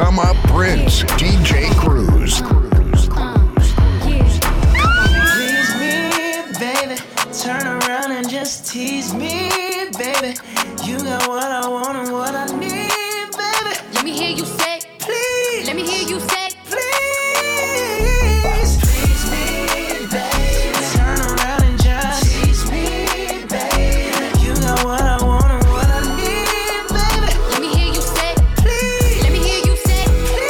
Come Up Prince, DJ Cruz. Please me, baby. Turn around and just tease me, baby. You got what I want and what I need, baby. Let me hear you say, please. Let me hear you say, please. Please me, baby. Turn around and just tease me, baby. You got what I want and what I need, baby. Let me hear you say, please. Let me hear you say,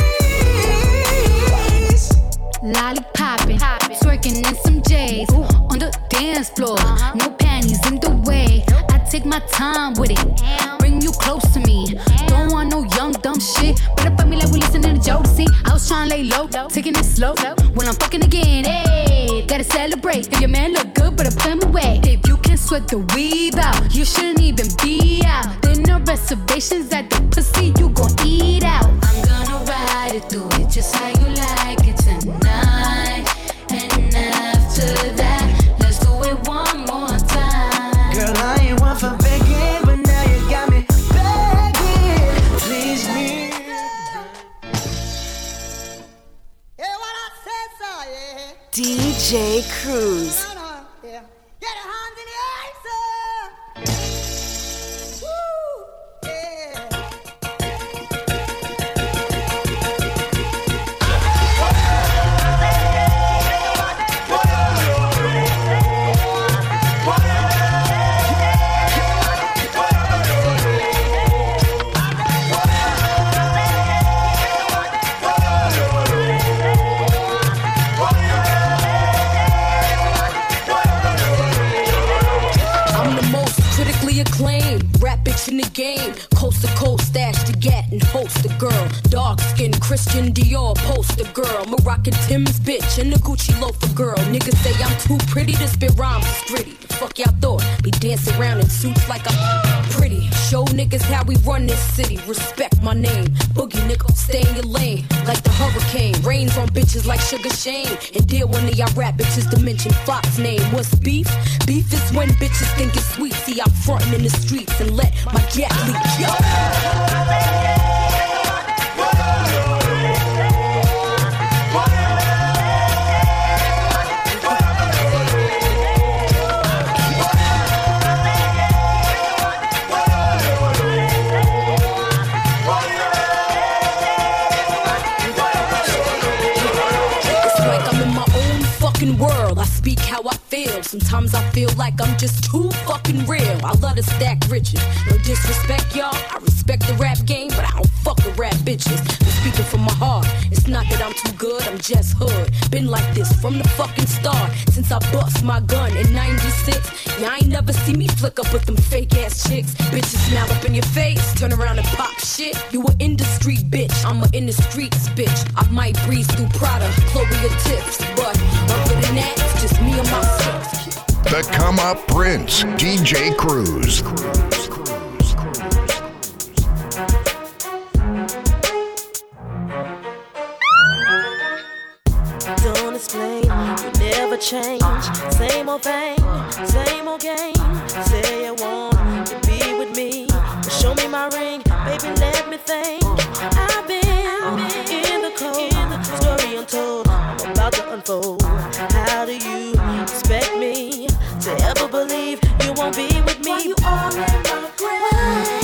please. Lollipopping, twerking in some J's on the dance floor. No panties in the way. I take my time with it. Bring you close to me. Don't want no young dumb shit. Better fuck me like we listening to Jodeci. I was trying to lay low, taking it slow. When I'm fucking again, hey, gotta celebrate. If your man look good, better put him away. If you can sweat the weave out, you shouldn't even be out. There no reservations at the pussy, you gon' eat out. I'm gonna ride it, do it just how you like it tonight. And after that, let's do it one more time. Girl, I ain't one for begging, but now you got me begging. Please me. Yeah, what I said, so, yeah. DJ Cruz. Yeah. Get your hands in the air, sir. Woo! Yeah. Acclaimed, rap bitch in the game. Coast to coast, stash the gat and host the girl. Dark skin, Christian Dior, poster girl. Moroccan Tim's bitch and the Gucci loafer girl. Niggas say I'm too pretty to spit rhymes is gritty. Fuck y'all thought, be dancing around in suits like I'm pretty. Show niggas how we run this city. Respect my name. Boogie nigga, stay in your lane. Like the hurricane, rains on bitches like Sugar Shane. And deal one of y'all rap bitches to mention Fox name. What's beef? Beef is when bitches think it's sweet. See, I'm frontin' in the streets and let my gat leak. Yo. World, I speak how I feel. Sometimes I feel like I'm just too fucking real. I love to stack riches. No disrespect, y'all. I respect the rap game, but I don't fuck with rap bitches. I'm speaking from my heart. It's not that I'm too good, I'm just hood. Been like this from the fucking start. Since I bust my gun in 96. Y'all ain't never see me flick up with them fake ass chicks. Bitches smile up in your face, turn around and pop shit. You a in the street bitch, I'm a in the streets bitch. I might breeze through Prada, Chloe or Tips, but other than that, it's just me and myself. The Come Up Prince, DJ Cruz. Don't explain, you never change. Same old thing, same old game. Say you want to be with me, but show me my ring, baby, let me think. I've been in the cold, story untold, I'm about to unfold. How do you expect me to ever believe you won't be with me? Why you all in my grave?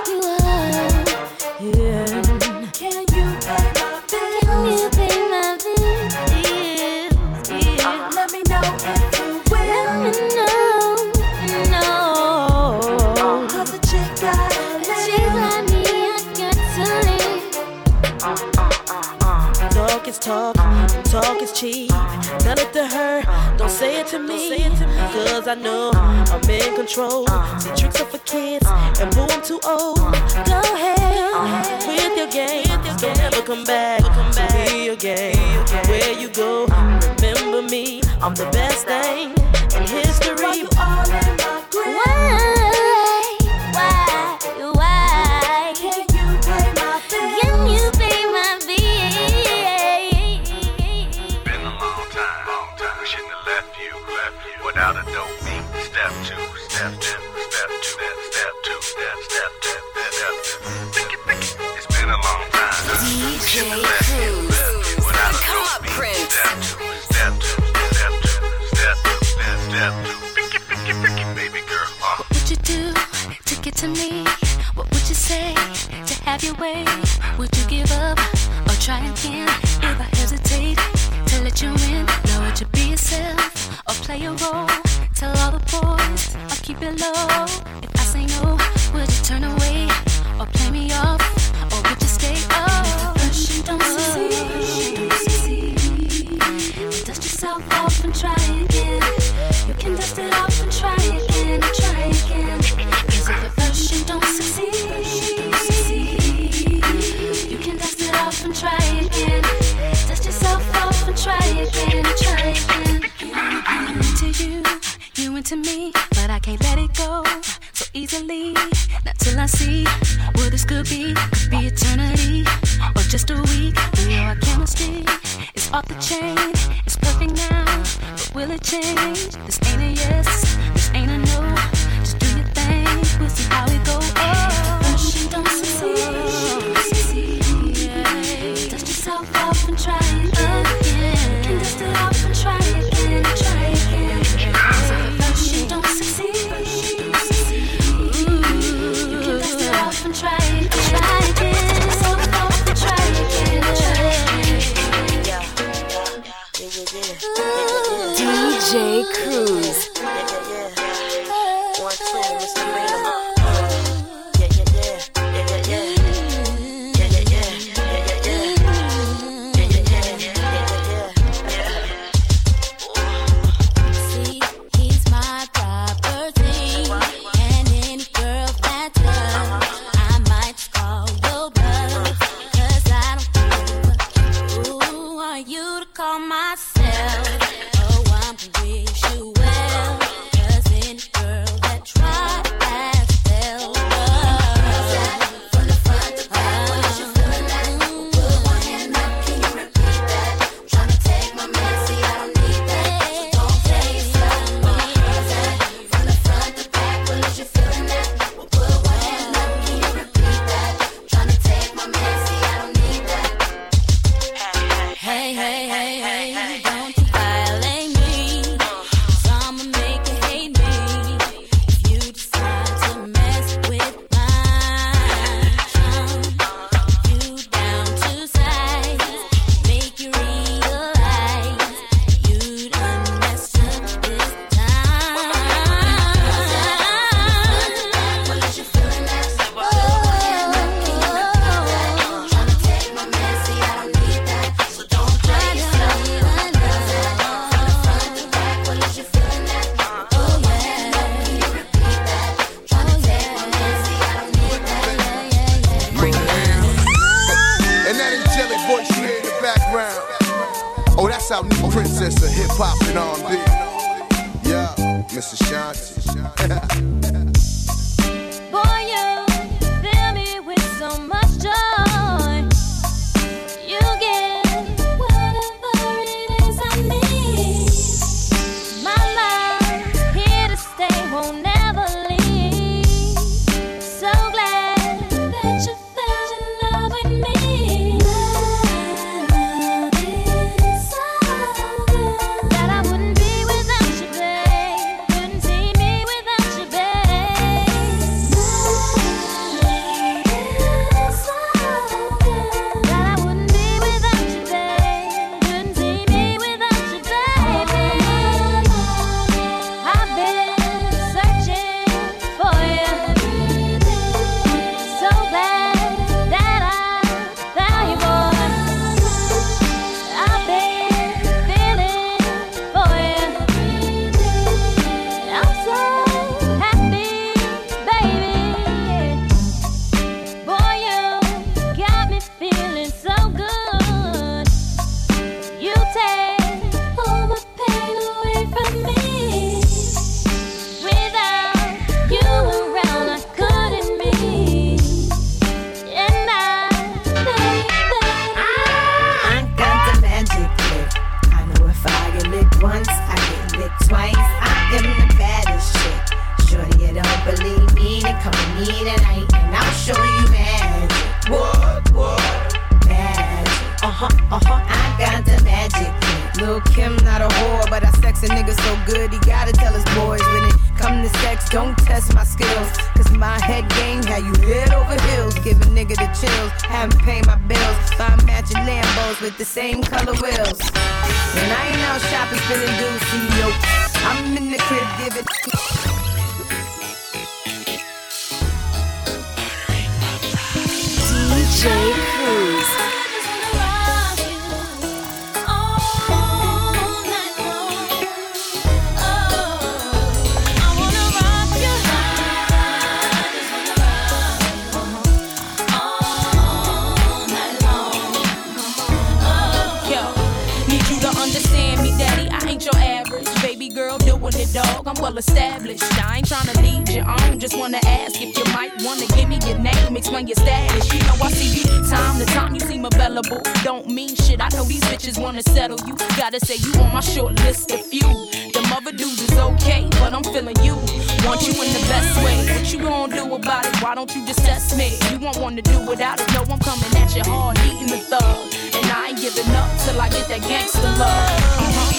Yeah. Can you pay my bills? Can you pay my bills? Yeah. Let me know if you will. Let me know. Cause the chick got me, I got to leave. Talk is talk, talk is cheap. Tell it to her, don't say it to me. Cause I know I'm in control. See, tricks are for kids, and boo, I'm too old. Go ahead with your game. Don't ever come back to me again. Where you go, remember me. I'm the best thing in history. Why you all in my grave? Why? Can you pay my bills? Can you pay my bills? Been a long time. We shouldn't have left you without a dope beat. Step two, step two, step two, step two, step two, step two. It's been a long time. Pushing the left heel, without a Come dope up, beat. Prince. Step two, step two, step two, step two, step two. Picky, baby girl. What would you do to get to me? What would you say to have your way? Would you give up or try again? If I hesitate to let you in, now would you be yourself or play a role? Tell all the boys I'll keep it low. If I say no, would you turn away or play me off? Or would you stay up? First you don't succeed. Dust yourself off and try again. You can dust it off and try again, try again. 'Cause if at first you don't succeed, you can dust it off and try again. Dust yourself off and try again, try again. I'm into you, you into me, but I can't let it go so easily. Not till I see what this could be eternity or just a week. Our chemistry is off the chain, it's perfect now, but will it change? This ain't a yes, this ain't a no. Just do your thing, we'll see how it goes. First you don't succeed, yeah. Dust yourself off and try again. You can dust it off and try again, try again. So first you don't succeed, you can dust it off and try again, try again. Dust yourself off and try again, try again. DJ Cruz. See, he's my property, and any girl that's her, I might call your bluff, 'cause I don't care who are you to call myself. Oh, I'm gonna wish you well, 'cause any girl that tries has failed. From the front to back, what is you feeling that? Put one hand up, can you repeat that? Tryna take my man, see I don't need that. So don't play yourself, from the front to back, what is you feeling that? Well, put one hand up, can you repeat that? Tryna take my man, see I don't need that. Hey, hey, hey, hey, don't you violate me, 'cause I'ma make you hate me if you decide to mess with mine. You down to size, make you realize you done messed up this time. What is you feeling that? Tryna take my man, see I don't need that. So don't play yourself. From the front to back, what is you feeling that? Oh yeah, can you repeat that? Tryna take my man, see I don't need that. And that angelic voice you hear in the background. Oh, that's our new princess of hip hop and R&B. Yeah, Mr. Shanti. Boy, you fill me with so much joy. You give whatever it is I need. My love's here to stay, won't never leave. So glad that you fell in love with me. Love is so good that I wouldn't be without you, babe. Couldn't see me without you, babe. I got the magic. Lil' Kim not a whore, but I sex a nigga so good he gotta tell his boys when it come to sex, don't test my skills. Cause my head game had you head over heels. Give a nigga the chills, haven't paid my bills. Find matching Lambos with the same color wheels. And I ain't out shopping, spilling doozy, yo. I'm in the crib giving DJ Cruz. Dog, I'm well established. I ain't tryna lead you on. Just wanna ask if you might wanna give me your name, explain your status. You know I see you time to time, you seem available. Don't mean shit, I know these bitches wanna settle you. Gotta say you on my short list of few. Them other dudes is okay, but I'm feeling you. Want you in the best way. What you gonna do about it? Why don't you just test me? You won't wanna do without it. No, I'm coming at you hard, eating the thug. And I ain't giving up till I get that gangster love.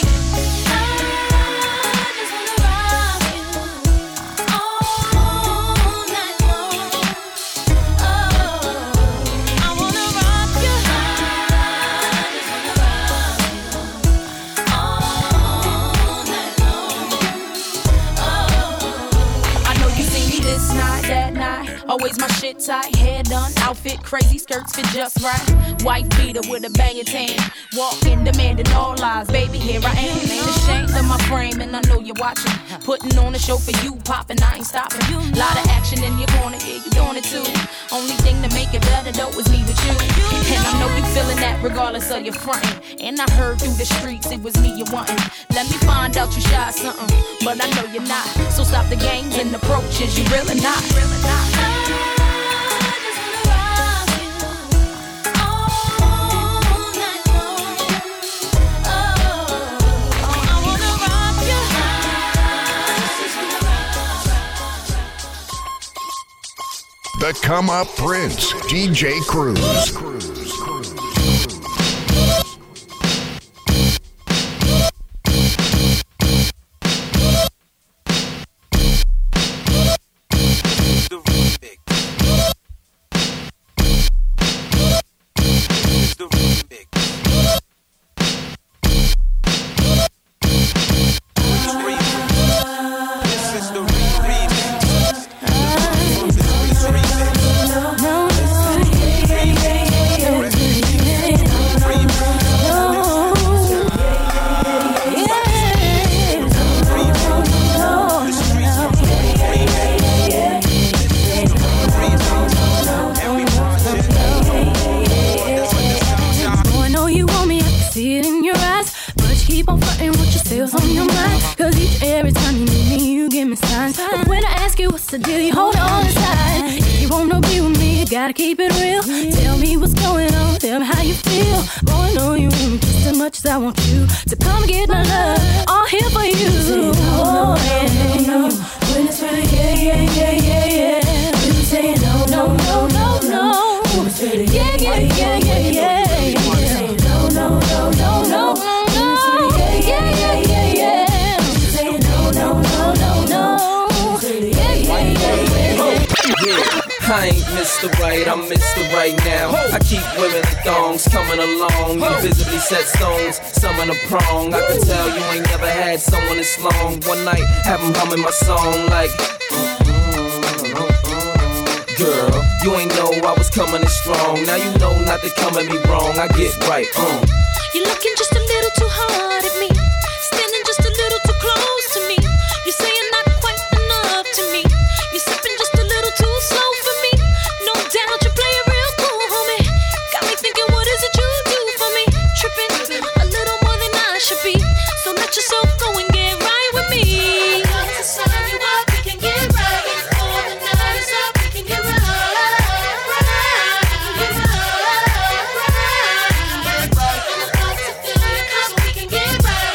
Always my shit tight, hair done, outfit crazy, skirts fit just right. White beater with a banging tan, walking, demanding all lies. Baby, here I am, ain't ashamed of my frame, and I know you're watching. Putting on a show for you, popping, I ain't stopping. Lot of action in your corner, yeah, you doing it too. Only thing to make it better though is me with you. And I know you feeling that regardless of your frontin'. And I heard through the streets it was me you wantin'. Let me find out you shy something, but I know you're not. So stop the games and approaches, you really not. The Come Up Prince, DJ Cruz. Gotta keep it real. Tell me what's going on. Tell me how you feel. Boy, I know you want me just as much as I want you to come and get my love. All here for you. Oh, yeah. No. When it's really yeah. When you say no. When it's really yeah. When you say no. I ain't Mr. Right, I'm Mr. Right now. I keep women in thongs coming along. You visibly set stones, some in a prong. I can tell you ain't never had someone this long. One night, have them humming my song like girl, you ain't know I was coming in strong. Now you know not to come at me wrong. I get right, You're looking just a little too hard at me. Standing just a little too close to me. You're saying not quite enough to me. You're sipping just a little too slow for me. No doubt you play it real cool, homie. Got me thinking, what is it you do for me? Tripping a little more than I should be. So let yourself go and get right with me. To sign you up, we can get right. Before the night is up, we can get right. Right. And the thoughts to fill your cup, we can get right.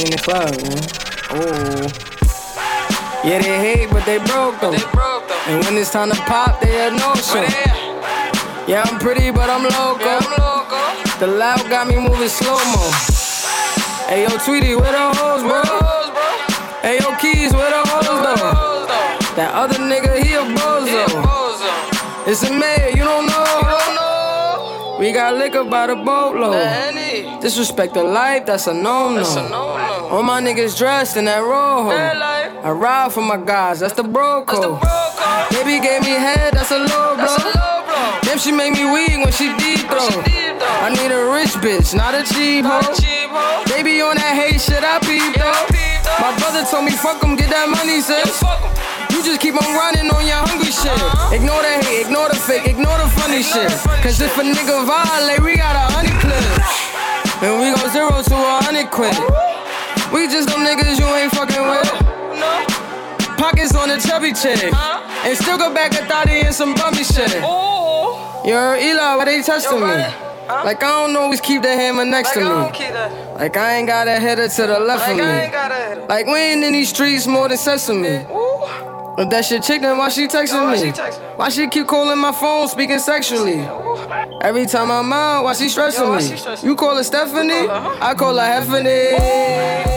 in the club, man. Oh. Yeah, they hate, but they broke though. And when it's time to pop, they had no show. Yeah, I'm pretty, but I'm loco. The loud got me moving slow-mo. Hey, yo, Tweety, where the hoes, bro? Hey, yo, Keys, where the hoes, though? That other nigga, he a bozo. It's a mayor, you don't know. We got liquor by the boatload. Disrespect the life, that's a no-no. All my niggas dressed in that rojo. I ride for my guys, that's the bro code. Baby gave me head, that's a low blow. Damn, she make me weak when she deep throw. I need a rich bitch, not a cheap hoe. Baby on that hate shit, I peep though. My brother told me fuck him, get that money, sis. You just keep on running on your hungry shit. Ignore the hate, ignore the fake, ignore the funny shit. Cause if a nigga violate, we got 100 clips. And we go 0 to 100 quid. We just them niggas you ain't fucking with. Pockets on the chubby chick. And still go back a thotty and some bumpy shit. You heard Eli, why they testing me? Like I don't always keep the hammer next to me. Like I ain't got a header to the left of me. Like we ain't in these streets more than sesame. If that shit chick, then why she texting me? Why she keep calling my phone, speaking sexually? Every time I'm out, why she stressing me? You call her Stephanie, I call her Heffany.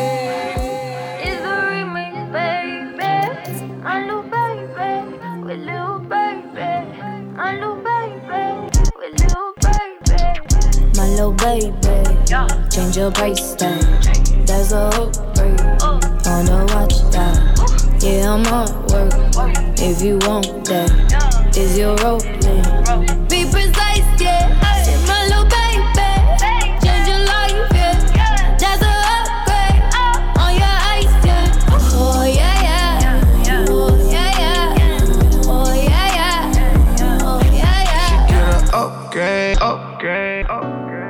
My little baby, change your price tag. That's a upgrade. Wanna watch that? Yeah, I'm on work. If you want that, is your role? Be precise, yeah. My little baby, change your life, yeah. That's a upgrade. On your ice, yeah. Oh yeah, yeah. Oh yeah, yeah. Oh yeah, yeah. Oh yeah, yeah. She get an upgrade, upgrade, upgrade.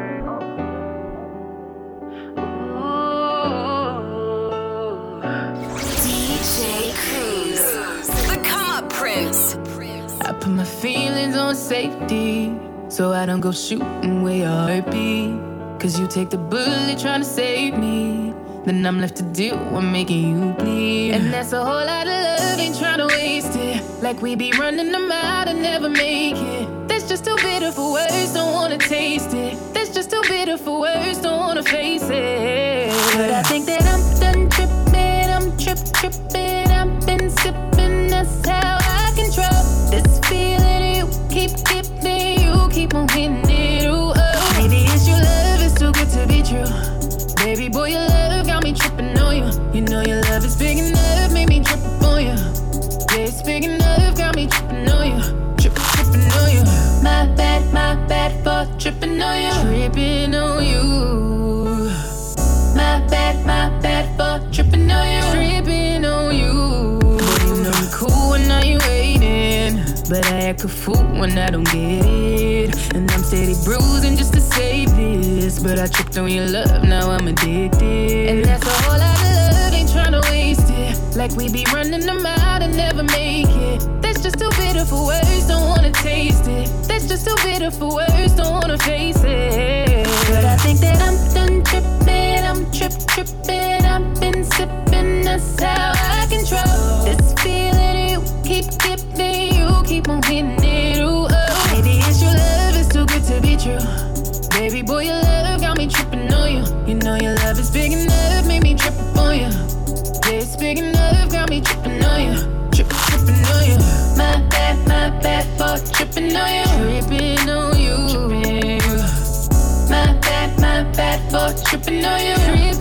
I put my feelings on safety, so I don't go shooting where your heart be. Cause you take the bullet trying to save me, then I'm left to deal with making you bleed. And that's a whole lot of love, ain't trying to waste it. Like we be running them out and never make it. That's just too bitter for words, don't wanna taste it. That's just too bitter for words, don't wanna face it. But I think that I'm done tripping, I'm tripping. I've been sipping, that's how I control this feeling you keep giving, you keep on hitting it, ooh, oh. Maybe it's your love, it's too good to be true. Baby boy, your love got me tripping on you. You know your love is big enough, made me trip up on you. Yeah, it's big enough, got me tripping on you. Tripping on you. My bad for tripping on you. Tripping on you. My bad for tripping on you. Tripping on you. Boy, you know you cool when now you waiting, but I act a fool when I don't get it. And I'm steady bruising just to save this, but I tripped on your love, now I'm addicted. And that's a whole lot of love, ain't tryna waste it. Like we be running them out and never make it. That's just too bitter for words, don't wanna taste it. That's just too bitter for words, don't wanna face it. But I think that I'm done tripping, I'm tripping. I've been sipping, that's how I control this feeling you keep giving, you keep on hitting it, ooh, oh. Maybe it's your love, it's too good to be true. Baby boy, your love got me tripping on you. You know your love is big enough, made me trip up on you. Yeah, it's big enough, got me tripping on you. Tripping on you. My bad for tripping on you. Tripping on you. My bad for tripping on you.